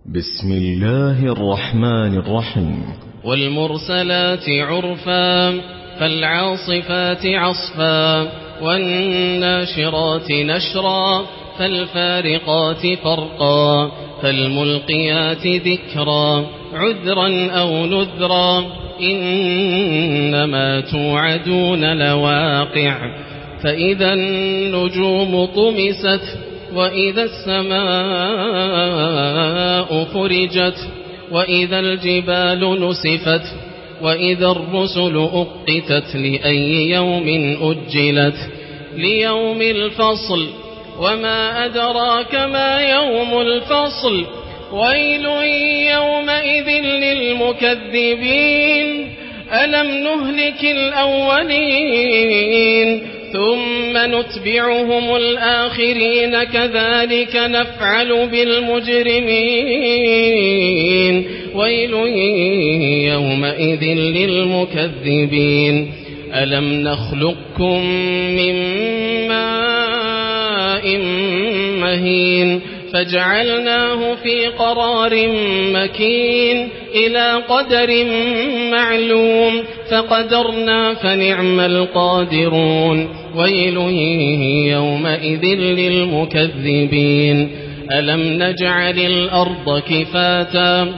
بسم الله الرحمن الرحيم. والمرسلات عرفا فالعاصفات عصفا والناشرات نشرا فالفارقات فرقا فالملقيات ذكرا عذرا أو نذرا إنما توعدون لواقع فإذا النجوم طمست وإذا السماء فرجت وإذا الجبال نسفت وإذا الرسل أقتت لأي يوم أجلت ليوم الفصل وما أدراك ما يوم الفصل ويل يومئذ للمكذبين ألم نهلك الأولين ثم نتبعهم الآخرين كذلك نفعل بالمجرمين ويل يومئذ للمكذبين ألم نخلقكم من ماء مهين فجعلناه في قرار مكين إلى قدر معلوم فقدرنا فنعم القادرون ويل يومئذ للمكذبين ألم نجعل الأرض كفاتا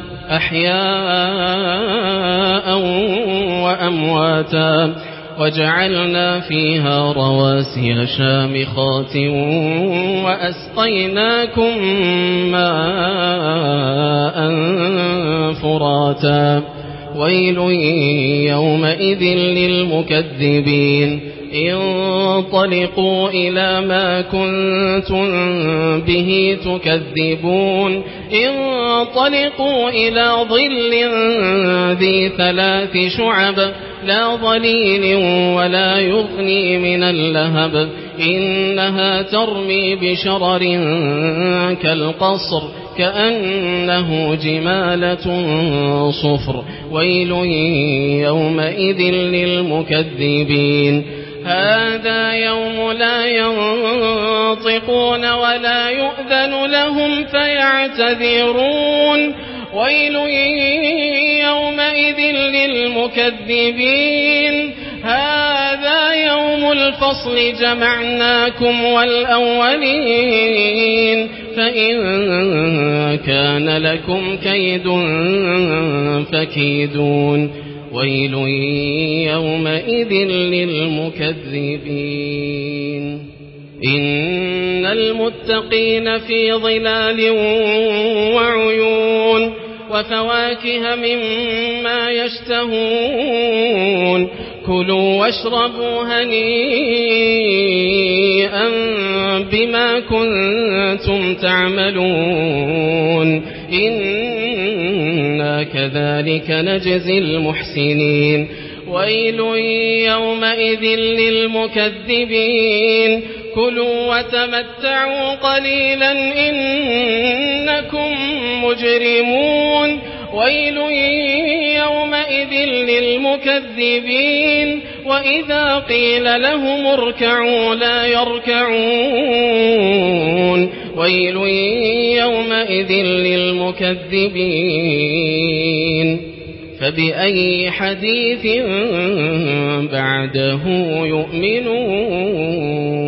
أحياء وأمواتا وجعلنا فيها رواسي شامخات وأسقيناكم ماء فراتا ويل يومئذ للمكذبين انطلقوا إلى ما كنتم به تكذبون انطلقوا إلى ظل ذي 3 شعب لا ظليل ولا يغني من اللهب إنها ترمي بشرر كالقصر كأنه جمالة صفر ويل يومئذ للمكذبين هذا يوم لا ينطقون ولا يؤذن لهم فيعتذرون ويل يومئذ للمكذبين هذا يوم الفصل جمعناكم والأولين فإن كان لكم كيد فكيدون ويل يومئذ للمكذبين إن المتقين في ظلال وعيون وفواكه مما يشتهون كلوا واشربوا هنيئا بما كنتم تعملون إنا كذلك نجزي المحسنين ويل يومئذ للمكذبين كلوا وتمتعوا قليلا إنكم مجرمون ويل يومئذ للمكذبين وإذا قيل لهم اركعوا لا يركعون ويل يومئذ للمكذبين فبأي حديث بعده يؤمنون